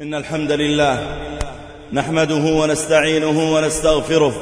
إن الحمد لله نحمده ونستعينه ونستغفره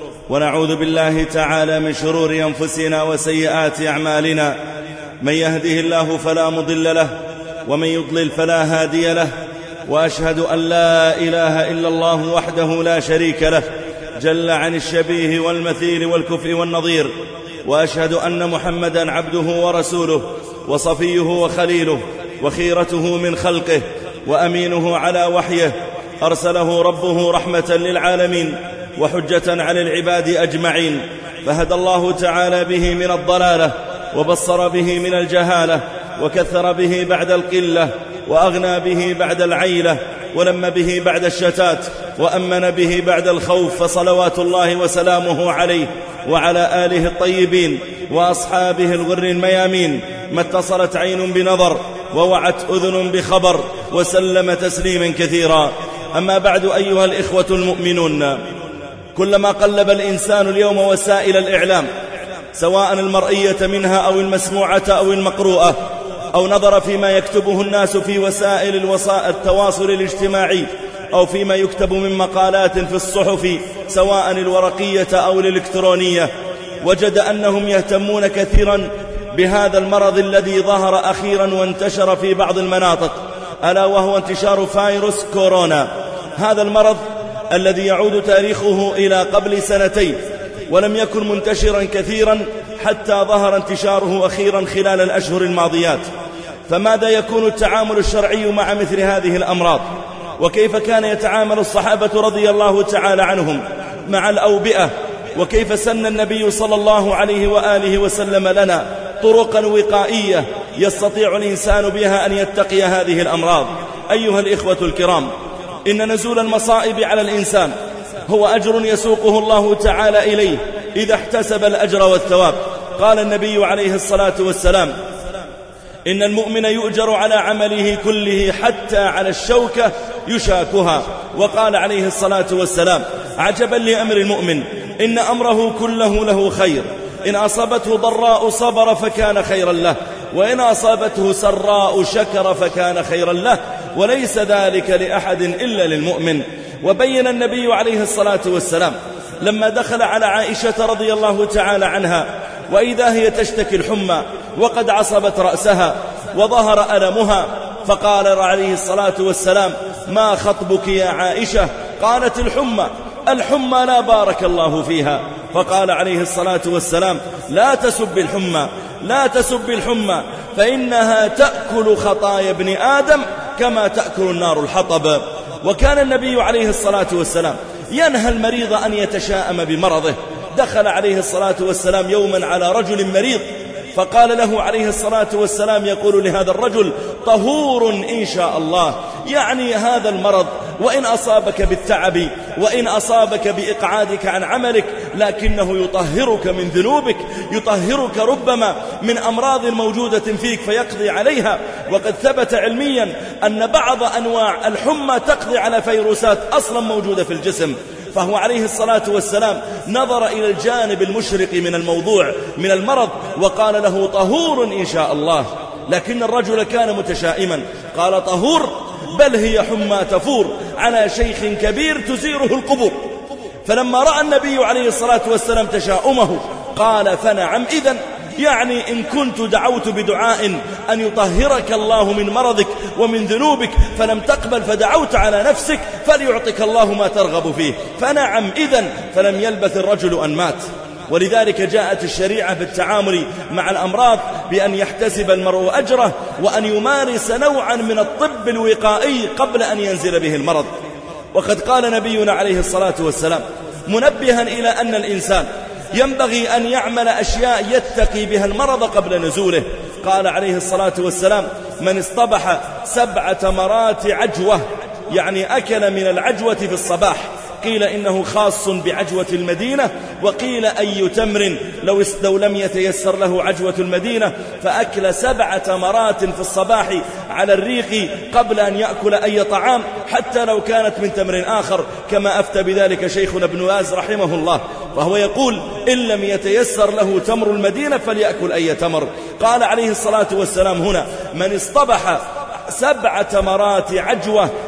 ونعوذ بالله تعالى من شرور أنفسنا وسيئات أعمالنا. من يهده الله فلا مضل له ومن يضلل فلا هادي له، وأشهد أن لا إله إلا الله وحده لا شريك له جل عن الشبيه والمثيل والكفء والنظير، وأشهد أن محمدا عبده ورسوله وصفيه وخليله وخيرته من خلقه وأمينه على وحيه، أرسله ربه رحمة للعالمين وحجة على العباد أجمعين، فهدى الله تعالى به من الضلالة وبصر به من الجهالة وكثر به بعد القلة وأغنى به بعد العيلة ولم به بعد الشتات وأمن به بعد الخوف، فصلوات الله وسلامه عليه وعلى آله الطيبين وأصحابه الغر الميامين، ما اتصلت عين بنظر ووعت أذن بخبر، وسلم تسليما كثيرا. أما بعد، أيها الإخوة المؤمنون، كلما قلب الإنسان اليوم وسائل الإعلام، سواء المرئية منها أو المسموعة أو المقروءة، أو نظر فيما يكتبه الناس في وسائل التواصل الاجتماعي أو فيما يكتب من مقالات في الصحف سواء الورقية أو الإلكترونية، وجد أنهم يهتمون كثيرا بهذا المرض الذي ظهر أخيرا وانتشر في بعض المناطق، ألا وهو انتشار فيروس كورونا. هذا المرض الذي يعود تاريخه إلى قبل سنتين، ولم يكن منتشرا كثيرا حتى ظهر انتشاره أخيرا خلال الأشهر الماضيات. فماذا يكون التعامل الشرعي مع مثل هذه الأمراض؟ وكيف كان يتعامل الصحابة رضي الله تعالى عنهم مع الأوبئة؟ وكيف سن النبي صلى الله عليه وآله وسلم لنا طرقا وقائية يستطيع الإنسان بها أن يتقي هذه الأمراض؟ أيها الإخوة الكرام، إن نزول المصائب على الإنسان هو أجر يسوقه الله تعالى إليه إذا احتسب الأجر والثواب. قال النبي عليه الصلاة والسلام: إن المؤمن يؤجر على عمله كله حتى على الشوكة يشاكها. وقال عليه الصلاة والسلام: عجبا لأمر المؤمن، إن أمره كله له خير، إن أصابته ضراء صبر فكان خيرا له، وإن أصابته سراء شكر فكان خيرا له، وليس ذلك لأحد إلا للمؤمن. وبين النبي عليه الصلاة والسلام لما دخل على عائشة رضي الله تعالى عنها وإذا هي تشتكي الحمى وقد عصبت رأسها وظهر ألمها، فقال عليه الصلاة والسلام: ما خطبك يا عائشة؟ قالت: الحمى لا بارك الله فيها. فقال عليه الصلاة والسلام: لا تسب الحمى فإنها تأكل خطايا ابن آدم كما تأكل النار الحطب. وكان النبي عليه الصلاة والسلام ينهى المريض أن يتشاءم بمرضه. دخل عليه الصلاة والسلام يوما على رجل مريض، فقال له عليه الصلاة والسلام يقول لهذا الرجل: طهور إن شاء الله، يعني هذا المرض وإن أصابك بالتعب وإن أصابك بإقعادك عن عملك لكنه يطهرك من ذنوبك، يطهرك ربما من أمراض موجودة فيك فيقضي عليها. وقد ثبت علميا أن بعض أنواع الحمى تقضي على فيروسات أصلا موجودة في الجسم. فهو عليه الصلاة والسلام نظر إلى الجانب المشرق من الموضوع من المرض وقال له: طهور إن شاء الله. لكن الرجل كان متشائما، قال: طهور؟ بل هي حمى تفور على شيخ كبير تزيره القبور. فلما رأى النبي عليه الصلاة والسلام تشاؤمه قال: فنعم إذن، يعني إن كنت دعوت بدعاء أن يطهرك الله من مرضك ومن ذنوبك فلم تقبل فدعوت على نفسك فليعطك الله ما ترغب فيه، فنعم إذن. فلم يلبث الرجل أن مات. ولذلك جاءت الشريعة في التعامل مع الأمراض بأن يحتسب المرء أجره وأن يمارس نوعا من الطب الوقائي قبل أن ينزل به المرض. وقد قال نبينا عليه الصلاة والسلام منبها إلى أن الإنسان ينبغي أن يعمل أشياء يتقي بها المرض قبل نزوله. قال عليه الصلاة والسلام: من اصطبح 7 تمرات عجوة، يعني أكل من العجوة في الصباح، قيل إنه خاص بعجوة المدينة، وقيل أي تمر لو لم يتيسر له عجوة المدينة، فأكل 7 تمرات في الصباح على الريق قبل أن يأكل أي طعام حتى لو كانت من تمر آخر، كما أفتى بذلك شيخنا ابن باز رحمه الله. فهو يقول: إن لم يتيسر له تمر المدينة فليأكل أي تمر. قال عليه الصلاة والسلام هنا: من اصطبح 7 تمرات عجوة،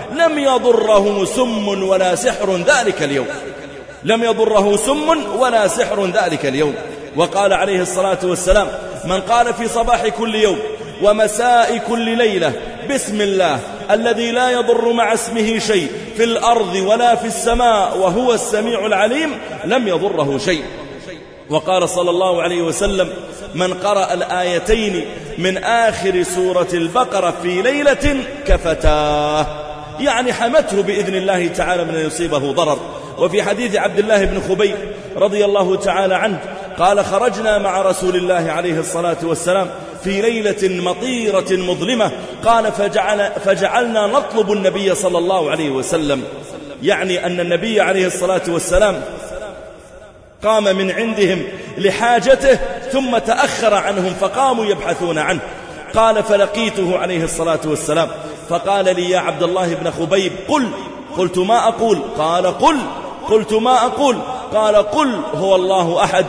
لم يضره سم ولا سحر ذلك اليوم، لم يضره سم ولا سحر ذلك اليوم. وقال عليه الصلاة والسلام: من قال في صباح كل يوم ومساء كل ليلة بسم الله الذي لا يضر مع اسمه شيء في الأرض ولا في السماء وهو السميع العليم لم يضره شيء. وقال صلى الله عليه وسلم: من قرأ الآيتين من آخر سورة البقرة في ليلة كفتاه، يعني حمته بإذن الله تعالى من أن يصيبه ضرر. وفي حديث عبد الله بن خبيب رضي الله تعالى عنه قال: خرجنا مع رسول الله عليه الصلاة والسلام في ليلة مطيرة مظلمة، قال فجعلنا نطلب النبي صلى الله عليه وسلم، يعني أن النبي عليه الصلاة والسلام قام من عندهم لحاجته ثم تأخر عنهم فقاموا يبحثون عنه. قال: فلقيته عليه الصلاة والسلام فقال لي: يا عبد الله بن خبيب قل. قلت: ما أقول؟ قال: قل. قلت: ما أقول؟ قال: قل هو الله أحد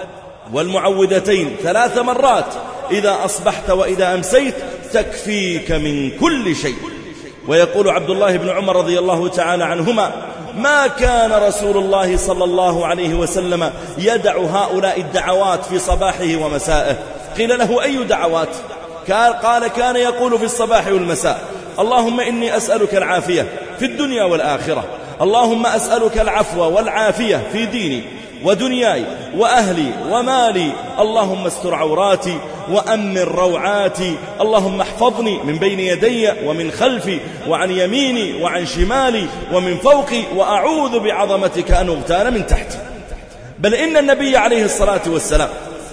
والمعوذتين 3 مرات إذا أصبحت وإذا أمسيت تكفيك من كل شيء. ويقول عبد الله بن عمر رضي الله تعالى عنهما: ما كان رسول الله صلى الله عليه وسلم يدع هؤلاء الدعوات في صباحه ومسائه. قيل له: أي دعوات؟ قال: كان يقول في الصباح والمساء: اللهم إني أسألك العافية في الدنيا والآخرة، اللهم أسألك العفو والعافية في ديني ودنياي وأهلي ومالي، اللهم استر عوراتي وأمن روعاتي، اللهم احفظني من بين يدي ومن خلفي وعن يميني وعن شمالي ومن فوقي، وأعوذ بعظمتك أن أغتال من تحتي. بل إن النبي عليه الصلاة والسلام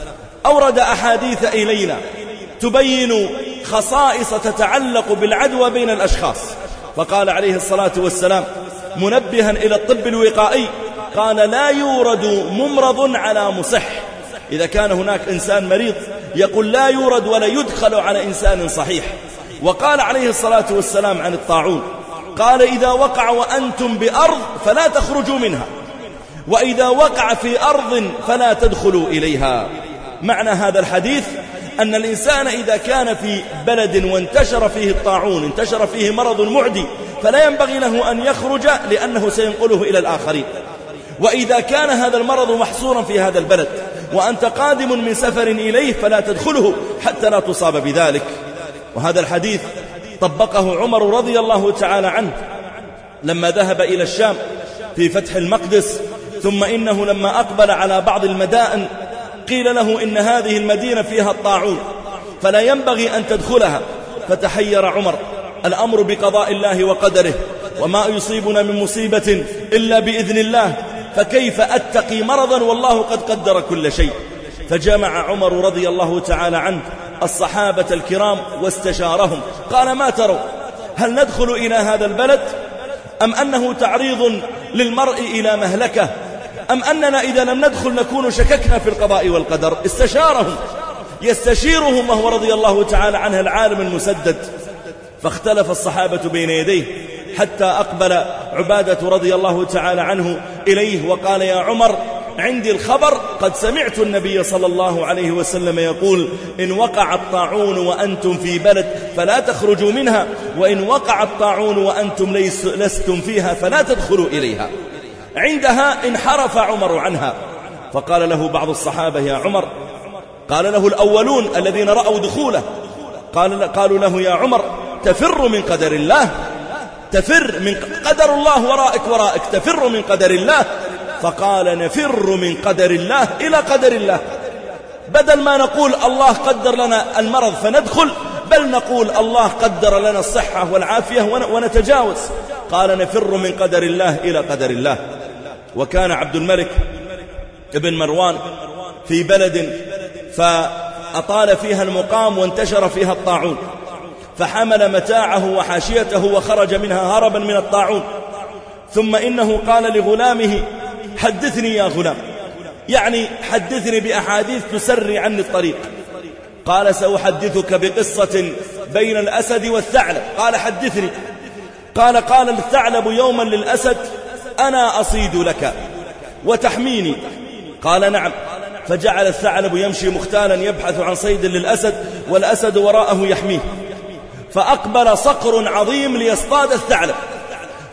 أورد أحاديث إلينا تبين خصائص تتعلق بالعدوى بين الأشخاص. فقال عليه الصلاة والسلام منبها إلى الطب الوقائي، قال: لا يورد ممرض على مصح. إذا كان هناك إنسان مريض يقول لا يورد ولا يدخل على إنسان صحيح. وقال عليه الصلاة والسلام عن الطاعون، قال: إذا وقع وأنتم بأرض فلا تخرجوا منها، وإذا وقع في أرض فلا تدخلوا إليها. معنى هذا الحديث أن الإنسان إذا كان في بلد وانتشر فيه الطاعون، انتشر فيه مرض معدي، فلا ينبغي له أن يخرج لأنه سينقله إلى الآخرين. وإذا كان هذا المرض محصورا في هذا البلد وأنت قادم من سفر إليه فلا تدخله حتى لا تصاب بذلك. وهذا الحديث طبقه عمر رضي الله تعالى عنه لما ذهب إلى الشام في فتح المقدس، ثم إنه لما أقبل على بعض المدائن قيل له إن هذه المدينة فيها الطاعون فلا ينبغي أن تدخلها، فتحير عمر: الأمر بقضاء الله وقدره، وما يصيبنا من مصيبة إلا بإذن الله، فكيف أتقي مرضا والله قد قدر كل شيء. فجمع عمر رضي الله تعالى عنه الصحابة الكرام واستشارهم، قال: ما تروا؟ هل ندخل إلى هذا البلد أم أنه تعريض للمرء إلى مهلكة، أم أننا إذا لم ندخل نكون شككنا في القضاء والقدر؟ استشارهم، يستشيرهم وهو رضي الله تعالى عنه العالم المسدد. فاختلف الصحابة بين يديه حتى أقبل عبادة رضي الله تعالى عنه إليه وقال: يا عمر، عندي الخبر، قد سمعت النبي صلى الله عليه وسلم يقول: إن وقع الطاعون وأنتم في بلد فلا تخرجوا منها، وإن وقع الطاعون وأنتم لستم فيها فلا تدخلوا إليها. عندها انحرف عمر عنها، فقال له بعض الصحابة: يا عمر، قال له الأولون الذين رأوا دخوله، قالوا له: يا عمر، تفر من قدر الله، تفر من قدر الله ورائك، تفر من قدر الله. فقال: نفر من قدر الله إلى قدر الله، بدل ما نقول الله قدر لنا المرض فندخل، بل نقول الله قدر لنا الصحة والعافية ونتجاوز. قال: نفر من قدر الله إلى قدر الله. وكان عبد الملك ابن مروان في بلد فأطال فيها المقام وانتشر فيها الطاعون، فحمل متاعه وحاشيته وخرج منها هربا من الطاعون. ثم إنه قال لغلامه: حدثني يا غلام، يعني حدثني بأحاديث تسري عني الطريق. قال: سأحدثك بقصة بين الأسد والثعلب. قال: حدثني. قال الثعلب يوما للأسد: أنا أصيد لك وتحميني. قال: نعم. فجعل الثعلب يمشي مختالا يبحث عن صيد للأسد، والأسد وراءه يحميه. فأقبل صقر عظيم ليصطاد الثعلب،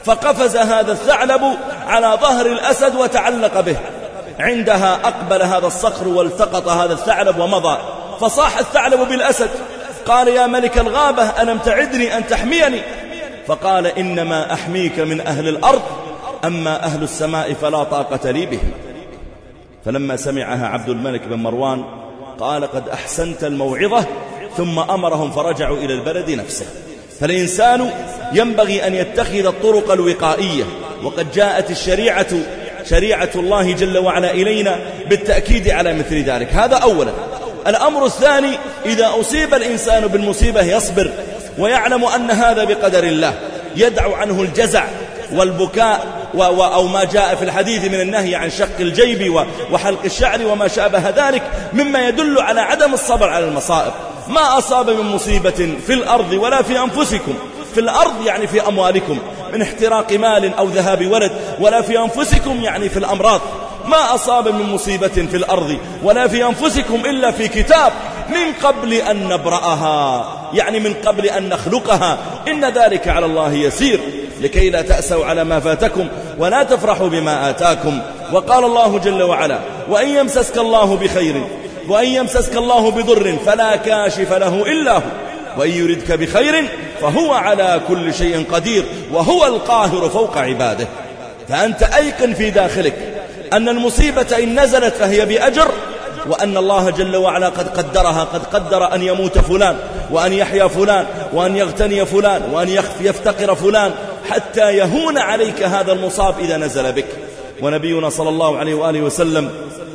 فقفز هذا الثعلب على ظهر الأسد وتعلق به. عندها أقبل هذا الصخر والتقط هذا الثعلب ومضى، فصاح الثعلب بالأسد قال: يا ملك الغابة ألم تعدني أن تحميني؟ فقال: إنما أحميك من أهل الأرض، أما أهل السماء فلا طاقة لي بهم. فلما سمعها عبد الملك بن مروان قال: قد أحسنت الموعظة، ثم أمرهم فرجعوا إلى البلد نفسه. فالإنسان ينبغي أن يتخذ الطرق الوقائية، وقد جاءت الشريعة شريعة الله جل وعلا إلينا بالتأكيد على مثل ذلك. هذا أولا. الأمر الثاني: إذا أصيب الإنسان بالمصيبة يصبر ويعلم أن هذا بقدر الله، يدع عنه الجزع والبكاء أو ما جاء في الحديث من النهي عن شق الجيب وحلق الشعر وما شابه ذلك مما يدل على عدم الصبر على المصائب. ما أصاب من مصيبة في الأرض ولا في أنفسكم، في الأرض يعني في أموالكم من احتراق مال أو ذهاب ولد، ولا في أنفسكم يعني في الأمراض. ما أصاب من مصيبة في الأرض ولا في أنفسكم إلا في كتاب من قبل أن نبرأها، يعني من قبل أن نخلقها، إن ذلك على الله يسير، لكي لا تأسوا على ما فاتكم ولا تفرحوا بما آتاكم. وقال الله جل وعلا: وإن يمسسك الله بخير وإن يمسسك الله بضر فلا كاشف له إلا هو، وإن يردك بخير فهو على كل شيء قدير، وهو القاهر فوق عباده. فأنت أيقن في داخلك أن المصيبة إن نزلت فهي بأجر، وأن الله جل وعلا قد قدرها، قد قدر أن يموت فلان وأن يحيا فلان وأن يغتني فلان وأن يفتقر فلان، حتى يهون عليك هذا المصاب إذا نزل بك. ونبينا صلى الله عليه وآله وسلم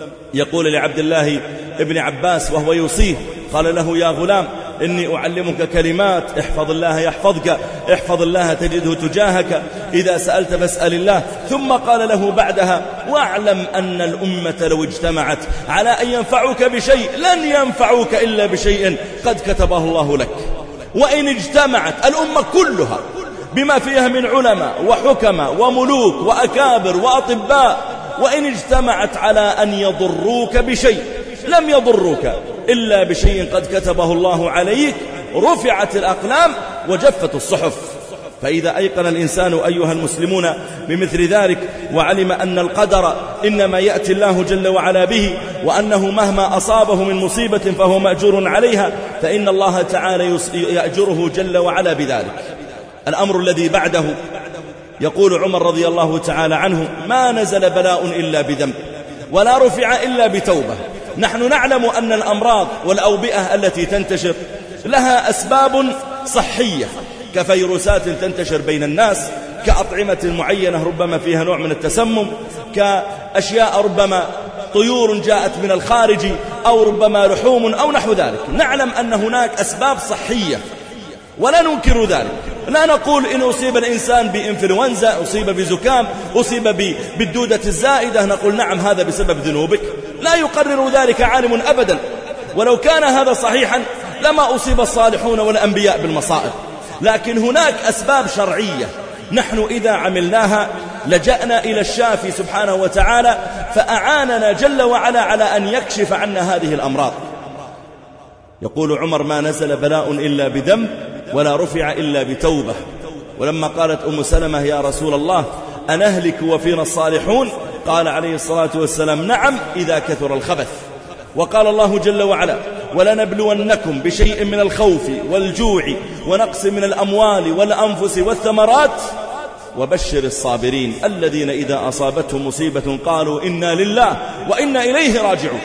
يقول لعبد الله ابن عباس وهو يوصيه، قال له: يا غلام إني أعلمك كلمات، احفظ الله يحفظك، احفظ الله تجده تجاهك، إذا سألت فاسأل الله. ثم قال له بعدها: واعلم أن الأمة لو اجتمعت على أن ينفعوك بشيء لن ينفعوك إلا بشيء قد كتبه الله لك. وإن اجتمعت الأمة كلها بما فيها من علماء وحكماء وملوك وأكابر وأطباء، وإن اجتمعت على أن يضروك بشيء لم يضروك إلا بشيء قد كتبه الله عليك، رفعت الأقلام وجفت الصحف. فإذا أيقن الإنسان أيها المسلمون بمثل ذلك، وعلم أن القدر إنما يأتي الله جل وعلا به، وأنه مهما أصابه من مصيبة فهو مأجور عليها، فإن الله تعالى يأجره جل وعلا بذلك. الأمر الذي بعده، يقول عمر رضي الله تعالى عنه: ما نزل بلاء إلا بذنب ولا رفع إلا بتوبة. نحن نعلم أن الأمراض والأوبئة التي تنتشر لها أسباب صحية، كفيروسات تنتشر بين الناس، كأطعمة معينة ربما فيها نوع من التسمم، كأشياء ربما طيور جاءت من الخارج، أو ربما لحوم أو نحو ذلك. نعلم أن هناك أسباب صحية ولا ننكر ذلك. لا نقول إن أصيب الإنسان بإنفلونزا، أصيب بزكام، أصيب بالدودة الزائدة، نقول نعم هذا بسبب ذنوبك. لا يقرر ذلك عالم أبدا، ولو كان هذا صحيحا لما أصيب الصالحون والأنبياء بالمصائب. لكن هناك أسباب شرعية نحن إذا عملناها لجأنا إلى الشافي سبحانه وتعالى، فأعاننا جل وعلا على أن يكشف عنا هذه الأمراض. يقول عمر: ما نزل بلاء إلا بذنب ولا رفع إلا بتوبة. ولما قالت أم سلمة: يا رسول الله أنهلك وفينا الصالحون؟ قال عليه الصلاة والسلام: نعم إذا كثر الخبث. وقال الله جل وعلا: ولنبلونكم بشيء من الخوف والجوع ونقص من الأموال والأنفس والثمرات وبشر الصابرين الذين إذا أصابتهم مصيبة قالوا إنا لله وإنا إليه راجعون.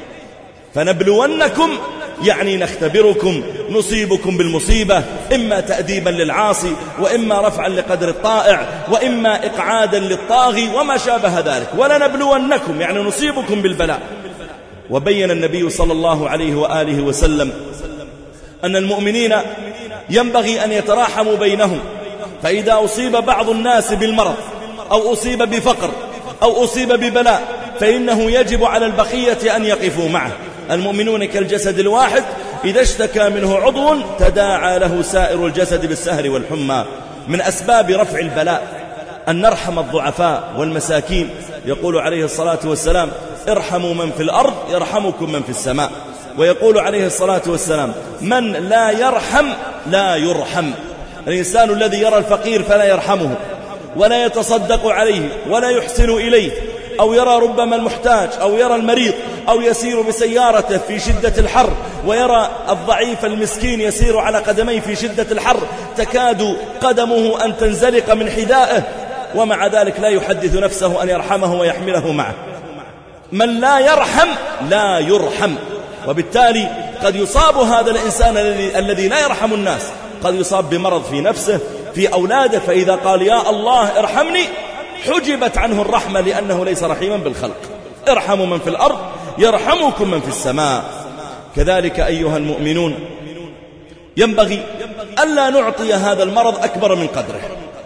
فنبلونكم يعني نختبركم، نصيبكم بالمصيبة، إما تأديبا للعاصي، وإما رفعا لقدر الطائع، وإما إقعادا للطاغي وما شابه ذلك. ولنبلونكم يعني نصيبكم بالبلاء. وبين النبي صلى الله عليه وآله وسلم أن المؤمنين ينبغي أن يتراحموا بينهم، فإذا أصيب بعض الناس بالمرض أو أصيب بفقر أو أصيب ببلاء فإنه يجب على البقية أن يقفوا معه. المؤمنون كالجسد الواحد، إذا اشتكى منه عضو تداعى له سائر الجسد بالسهر والحمى. من أسباب رفع البلاء أن نرحم الضعفاء والمساكين. يقول عليه الصلاة والسلام: ارحموا من في الأرض يرحمكم من في السماء. ويقول عليه الصلاة والسلام: من لا يرحم لا يرحم. الإنسان الذي يرى الفقير فلا يرحمه، ولا يتصدق عليه ولا يحسن إليه، أو يرى ربما المحتاج أو يرى المريض، أو يسير بسيارته في شدة الحر ويرى الضعيف المسكين يسير على قدميه في شدة الحر تكاد قدمه أن تنزلق من حذائه، ومع ذلك لا يحدث نفسه أن يرحمه ويحمله معه. من لا يرحم لا يرحم، وبالتالي قد يصاب هذا الإنسان الذي لا يرحم الناس، قد يصاب بمرض في نفسه في أولاده، فإذا قال يا الله ارحمني حجبت عنه الرحمة لأنه ليس رحيما بالخلق. ارحموا من في الأرض يرحمكم من في السماء. كذلك أيها المؤمنون ينبغي ألا نعطي هذا المرض أكبر من قدره.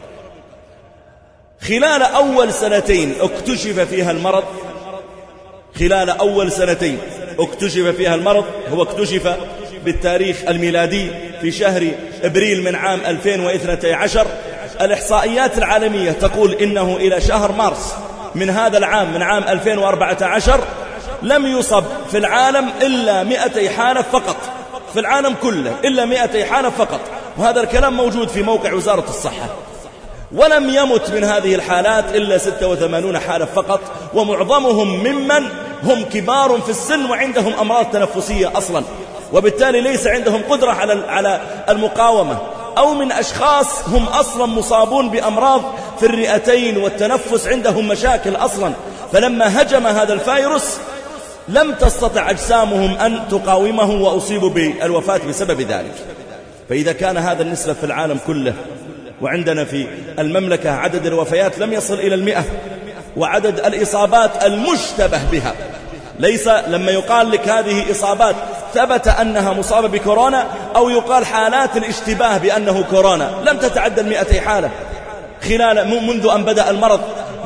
خلال أول سنتين اكتشف فيها المرض، خلال أول سنتين اكتشف فيها المرض، هو اكتشف بالتاريخ الميلادي في شهر إبريل من عام 2012. الإحصائيات العالمية تقول إنه إلى شهر مارس من هذا العام، من عام 2014، لم يصب في العالم إلا 200 حالة فقط، في العالم كله إلا 200 حالة فقط، وهذا الكلام موجود في موقع وزارة الصحة. ولم يمت من هذه الحالات إلا 86 حالة فقط، ومعظمهم ممن هم كبار في السن وعندهم أمراض تنفسية أصلا، وبالتالي ليس عندهم قدرة على المقاومة، أو من أشخاص هم أصلا مصابون بأمراض في الرئتين والتنفس، عندهم مشاكل أصلا، فلما هجم هذا الفيروس لم تستطع أجسامهم أن تقاومه وأصيبوا بالوفاة بسبب ذلك. فإذا كان هذا النسبة في العالم كله، وعندنا في المملكة عدد الوفيات لم يصل إلى 100، وعدد الإصابات المشتبه بها، ليس لما يقال لك هذه إصابات ثبت أنها مصابة بكورونا، أو يقال حالات الاشتباه بأنه كورونا، لم تتعدى 200 حالة منذ أن بدأ المرض،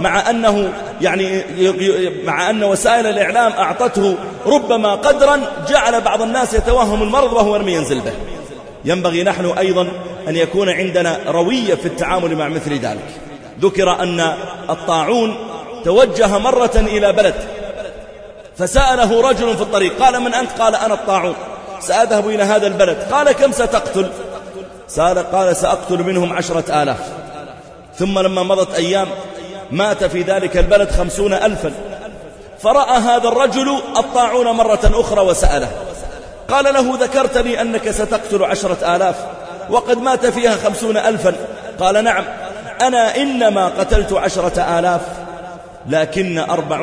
مع أن وسائل الإعلام أعطته ربما قدرا جعل بعض الناس يتوهم المرض وهو لم ينزل به. ينبغي نحن أيضا أن يكون عندنا روية في التعامل مع مثل ذلك. ذكر أن الطاعون توجه مرة إلى بلد، فسأله رجل في الطريق، قال من أنت؟ قال أنا الطاعون، سأذهب إلى هذا البلد. قال كم ستقتل؟ قال سأقتل منهم 10,000. ثم لما مضت أيام مات في ذلك البلد 50,000. فرأى هذا الرجل الطاعون مرة أخرى وسأله، قال له ذكرت لي أنك ستقتل 10,000 وقد مات فيها 50,000. قال نعم، أنا إنما قتلت 10,000 لكن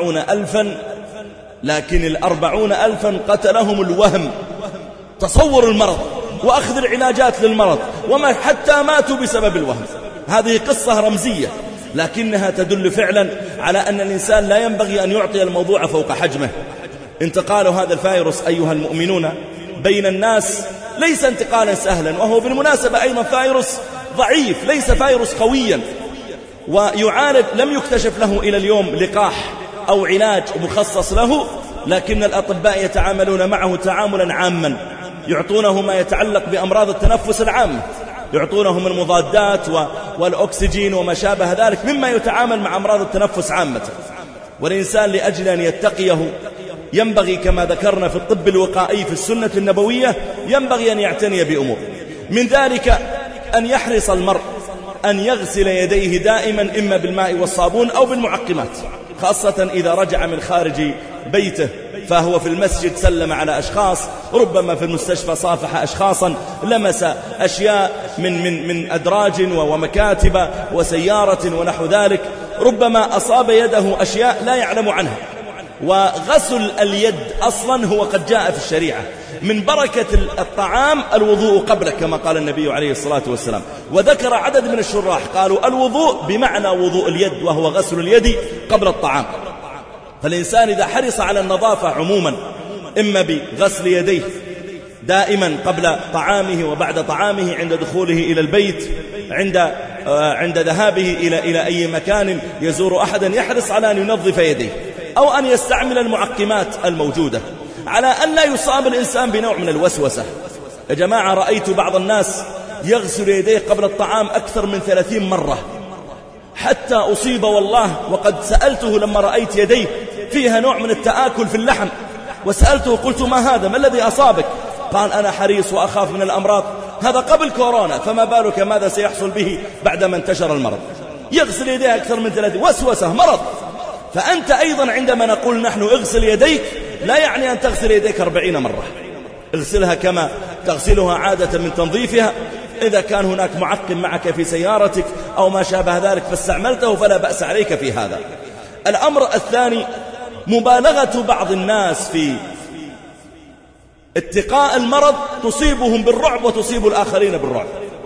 40,000 قتلهم الوهم، تصور المرض وأخذ العلاجات للمرض، وما حتى ماتوا بسبب الوهم. هذه قصة رمزية لكنها تدل فعلا على أن الإنسان لا ينبغي أن يعطي الموضوع فوق حجمه. انتقال هذا الفيروس أيها المؤمنون بين الناس ليس انتقالا سهلا، وهو بالمناسبة أيضا فيروس ضعيف، ليس فيروس قويا، ويعالج، لم يكتشف له إلى اليوم لقاح أو علاج مخصص له، لكن الأطباء يتعاملون معه تعاملا عاما، يعطونه ما يتعلق بأمراض التنفس العامة، يعطونه من مضادات والأكسجين وما شابه ذلك مما يتعامل مع أمراض التنفس عامة. والإنسان لأجل أن يتقيه ينبغي كما ذكرنا في الطب الوقائي في السنة النبوية ينبغي أن يعتني بأمور، من ذلك أن يحرص المرء أن يغسل يديه دائما إما بالماء والصابون أو بالمعقمات، خاصة إذا رجع من خارج بيته، فهو في المسجد سلم على أشخاص، ربما في المستشفى صافح أشخاصا، لمس أشياء من أدراج ومكاتب وسيارة ونحو ذلك، ربما أصاب يده أشياء لا يعلم عنها. وغسل اليد أصلا هو قد جاء في الشريعة، من بركة الطعام الوضوء قبله كما قال النبي عليه الصلاة والسلام. وذكر عدد من الشراح قالوا الوضوء بمعنى وضوء اليد، وهو غسل اليد قبل الطعام. فالإنسان إذا حرص على النظافة عموما، إما بغسل يديه دائما قبل طعامه وبعد طعامه، عند دخوله إلى البيت، عند ذهابه إلى أي مكان يزور أحدا، يحرص على أن ينظف يديه، أو أن يستعمل المعقمات الموجودة، على أن لا يصاب الإنسان بنوع من الوسوسة. يا جماعة، رأيت بعض الناس يغسل يديه قبل الطعام أكثر من 30 مرة حتى أصيب والله. وقد سألته لما رأيت يديه فيها نوع من التآكل في اللحم، وسألته قلت ما هذا، ما الذي أصابك؟ قال أنا حريص وأخاف من الأمراض. هذا قبل كورونا، فما بالك ماذا سيحصل به بعدما انتشر المرض. يغسل يديه أكثر من 3، وسوسة مرض. فأنت أيضا عندما نقول نحن اغسل يديك لا يعني أن تغسل يديك 40 مرة، اغسلها كما تغسلها عادة من تنظيفها. إذا كان هناك معقم معك في سيارتك أو ما شابه ذلك فاستعملته فلا بأس عليك في هذا. الأمر الثاني مبالغة بعض الناس في اتقاء المرض، تصيبهم بالرعب وتصيب الآخرين بالرعب.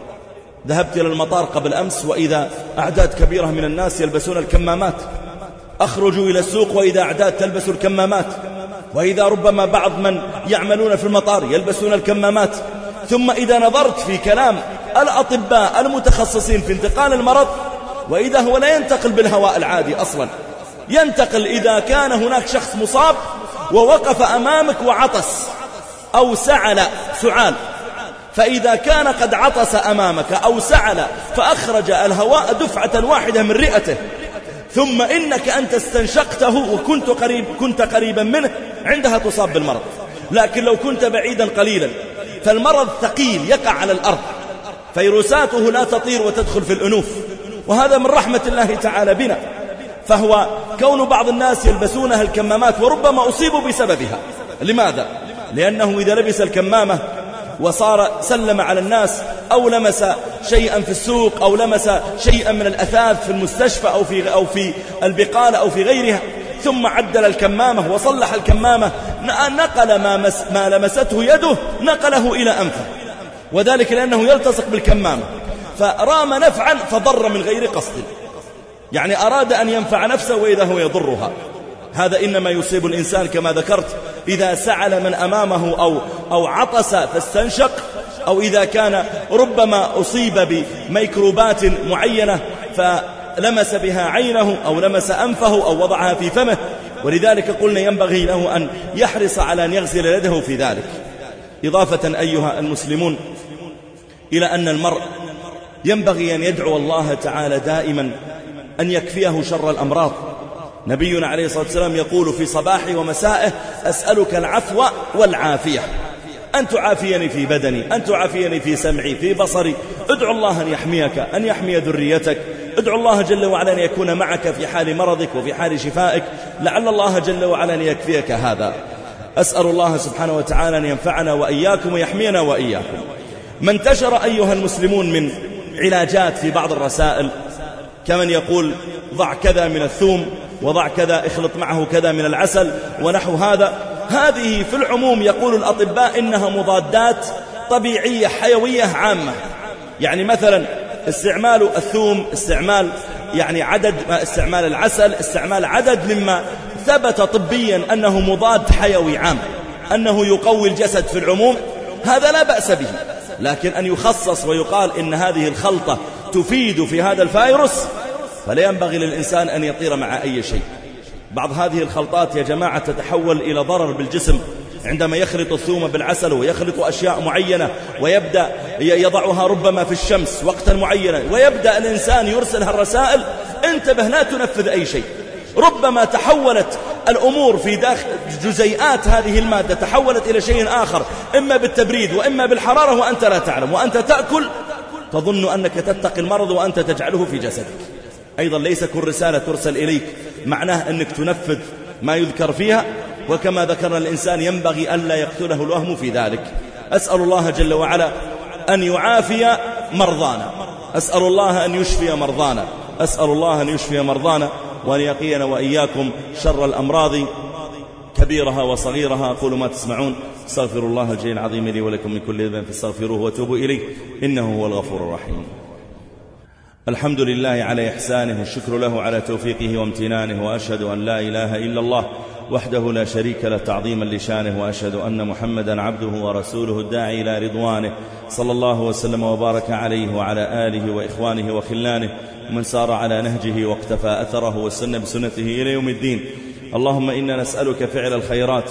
ذهبت إلى المطار قبل أمس وإذا أعداد كبيرة من الناس يلبسون الكمامات، أخرجوا إلى السوق وإذا أعداد تلبس الكمامات، وإذا ربما بعض من يعملون في المطار يلبسون الكمامات. ثم إذا نظرت في كلام الأطباء المتخصصين في انتقال المرض، وإذا هو لا ينتقل بالهواء العادي أصلا، ينتقل إذا كان هناك شخص مصاب ووقف أمامك وعطس أو سعل سعال، فإذا كان قد عطس أمامك أو سعل فأخرج الهواء دفعة واحدة من رئته، ثم إنك أنت استنشقته وكنت قريبا منه، عندها تصاب بالمرض. لكن لو كنت بعيدا قليلا فالمرض ثقيل يقع على الأرض، فيروساته لا تطير وتدخل في الأنوف، وهذا من رحمة الله تعالى بنا. فهو كون بعض الناس يلبسونها الكمامات وربما أصيبوا بسببها. لماذا؟ لأنه إذا لبس الكمامة وصار سلم على الناس أو لمس شيئا في السوق أو لمس شيئا من الأثاث في المستشفى أو في البقالة أو في غيرها، ثم عدل الكمامة وصلح الكمامة، نقل ما لمسته يده نقله إلى أنفه، وذلك لأنه يلتصق بالكمامة، فرام نفعا فضر من غير قصد، يعني أراد أن ينفع نفسه وإذا هو يضرها. هذا إنما يصيب الإنسان كما ذكرت إذا سعل من أمامه أو عطس فاستنشق، أو إذا كان ربما أصيب بميكروبات معينة فلمس بها عينه أو لمس أنفه أو وضعها في فمه. ولذلك قلنا ينبغي له أن يحرص على أن يغسل يده في ذلك. إضافة أيها المسلمون إلى أن المرء ينبغي أن يدعو الله تعالى دائما أن يكفيه شر الأمراض. نبينا عليه الصلاة والسلام يقول في صباحه ومسائه: أسألك العفو والعافية، أن تعافيني في بدني، أن تعافيني في سمعي، في بصري. ادعو الله أن يحميك، أن يحمي ذريتك، ادعو الله جل وعلا أن يكون معك في حال مرضك وفي حال شفائك، لعل الله جل وعلا أن يكفيك هذا. أسأل الله سبحانه وتعالى أن ينفعنا وإياكم ويحمينا وإياكم. ما انتشر أيها المسلمون من علاجات في بعض الرسائل، كمن يقول ضع كذا من الثوم وضع كذا، اخلط معه كذا من العسل ونحو هذا. هذه في العموم يقول الأطباء إنها مضادات طبيعية حيوية عامة. يعني مثلا استعمال الثوم، استعمال العسل، استعمال عدد مما ثبت طبيا أنه مضاد حيوي عام، أنه يقوي الجسد في العموم، هذا لا بأس به. لكن أن يخصص ويقال إن هذه الخلطة تفيد في هذا الفيروس، فلا ينبغي للإنسان أن يطير مع أي شيء. بعض هذه الخلطات يا جماعة تتحول إلى ضرر بالجسم، عندما يخلط الثوم بالعسل ويخلط أشياء معينة ويبدأ يضعها ربما في الشمس وقتا معينا، ويبدأ الإنسان يرسلها الرسائل: انتبه لا تنفذ أي شيء. ربما تحولت الأمور في داخل جزيئات هذه المادة، تحولت إلى شيء آخر، إما بالتبريد وإما بالحرارة وأنت لا تعلم، وأنت تأكل تظن أنك تتقي المرض وأنت تجعله في جسدك. أيضا ليس كل رسالة ترسل إليك معناه أنك تنفذ ما يذكر فيها، وكما ذكرنا الإنسان ينبغي ألا يقتله الوهم في ذلك. أسأل الله جل وعلا أن يعافي مرضانا، أسأل الله أن يشفي مرضانا، أسأل الله أن يشفي مرضانا وأن يقينا وإياكم شر الأمراض كبيرها وصغيرها. أقول ما تسمعون، استغفر الله الجليل العظيم لي ولكم من كل ذنب فاستغفروه وتوبوا إليه إنه هو الغفور الرحيم. الحمد لله على إحسانه، والشكر له على توفيقه وامتنانه، وأشهد أن لا إله إلا الله وحده لا شريك له تعظيما لشانه، وأشهد أن محمدا عبده ورسوله الداعي إلى رضوانه، صلى الله وسلم وبارك عليه وعلى آله وإخوانه وخلانه ومن سار على نهجه واقتفى أثره واستنى بسنته إلى يوم الدين. اللهم إنا نسألك فعل الخيرات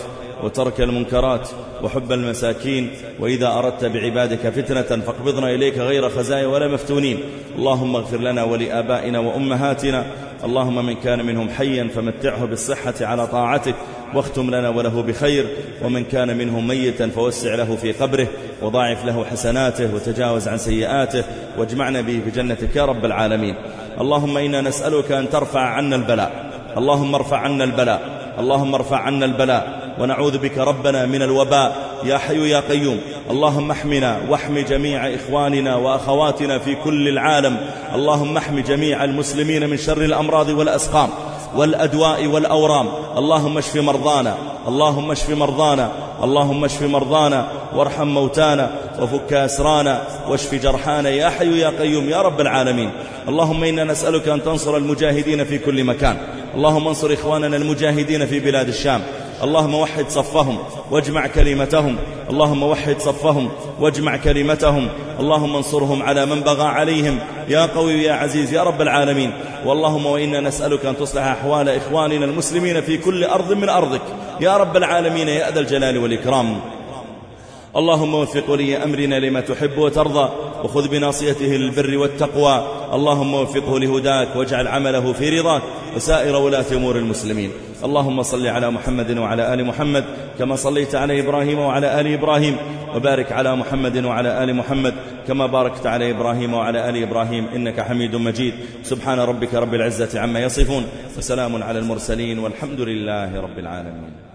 وترك المنكرات وحب المساكين، وإذا أردت بعبادك فتنة فاقبضنا إليك غير خزايا ولا مفتونين. اللهم اغفر لنا ولآبائنا وأمهاتنا، اللهم من كان منهم حيا فمتعه بالصحة على طاعتك واختم لنا وله بخير، ومن كان منهم ميتا فوسع له في قبره وضاعف له حسناته وتجاوز عن سيئاته واجمعنا به في جنتك يا رب العالمين. اللهم إنا نسألك أن ترفع عنا البلاء، اللهم ارفع عنا البلاء، اللهم ارفع عنا البلاء، ونعوذ بك ربنا من الوباء يا حي يا قيوم. اللهم احمنا واحم جميع إخواننا وأخواتنا في كل العالم، اللهم احم جميع المسلمين من شر الأمراض والأسقام والأدواء والأورام. اللهم اشف مرضانا، اللهم اشف مرضانا، اللهم اشف مرضانا وارحم موتانا وفك أسرانا واشف جرحانا يا حي يا قيوم يا رب العالمين. اللهم إنا نسألك أن تنصر المجاهدين في كل مكان، اللهم انصر إخواننا المجاهدين في بلاد الشام، اللهم وحد صفهم واجمع كلمتهم، اللهم وحد صفهم واجمع كلمتهم، اللهم انصرهم على من بغى عليهم يا قوي يا عزيز يا رب العالمين. واللهم وإنا نسألك أن تصلح أحوال إخواننا المسلمين في كل أرض من أرضك يا رب العالمين يا ذا الجلال والإكرام. اللهم وفق ولي أمرنا لما تحب وترضى، وخذ بناصيته للبر والتقوى، اللهم وفقه لهداك واجعل عمله في رضاك وسائر ولاة أمور المسلمين. اللهم صل على محمد وعلى آل محمد كما صليت على إبراهيم وعلى آل إبراهيم، وبارك على محمد وعلى آل محمد كما باركت على إبراهيم وعلى آل إبراهيم إنك حميد مجيد. سبحان ربك رب العزة عما يصفون، وسلام على المرسلين، والحمد لله رب العالمين.